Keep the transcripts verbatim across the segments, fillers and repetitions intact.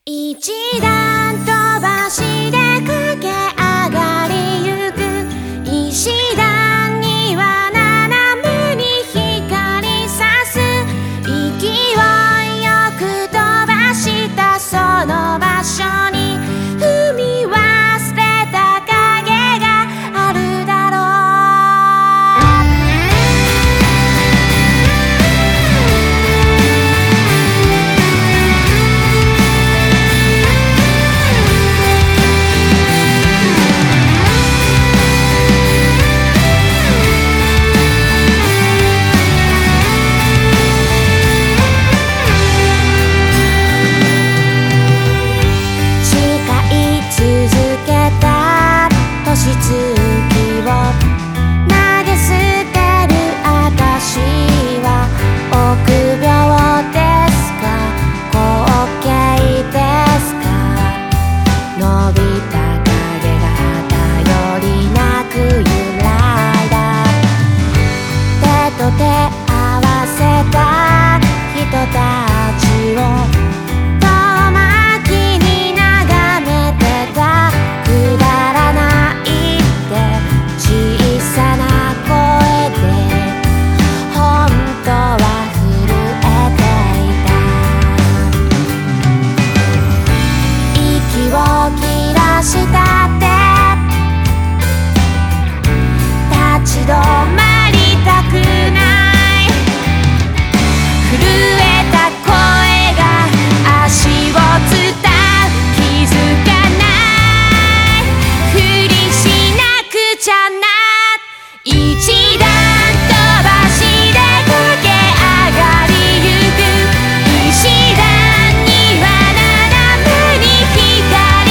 一段飛ばしで駆け上がりゆく石段には斜めに光さす勢いよく飛ばしたその場所に踏み忘れた影があるだろ星月を投げ捨てる私は臆病ですか滑稽ですか伸びた影が頼りなく揺らいだ手と手合わせた人たちをしたって立ち止まりたくない震えた声が足を伝う気づかないふりしなくちゃな一段飛ばしで駆け上がりゆく石段には斜めに光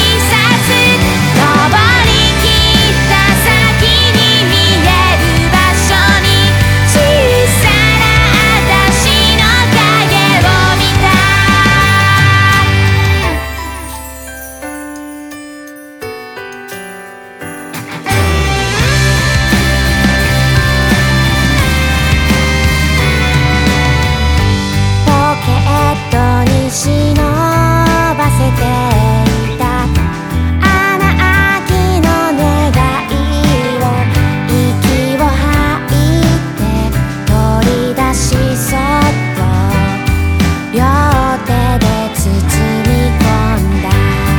忍ばせていた穴あきの願いを息を吐いて取り出しそっと両手で包み込んだ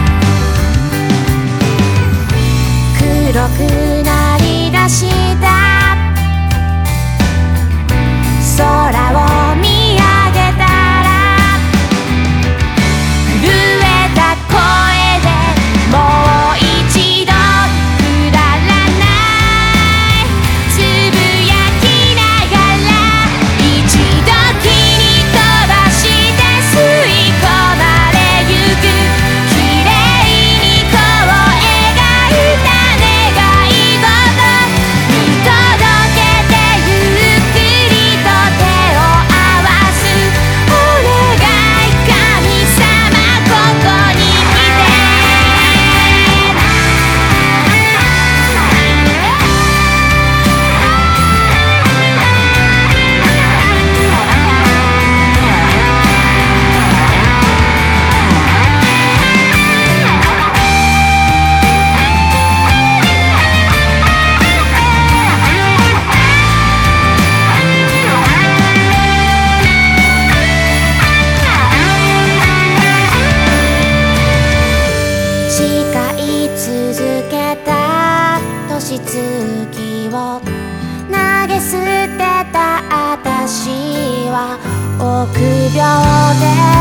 黒くなりだした空を見上げた続けた年月を投げ捨てた私は臆病で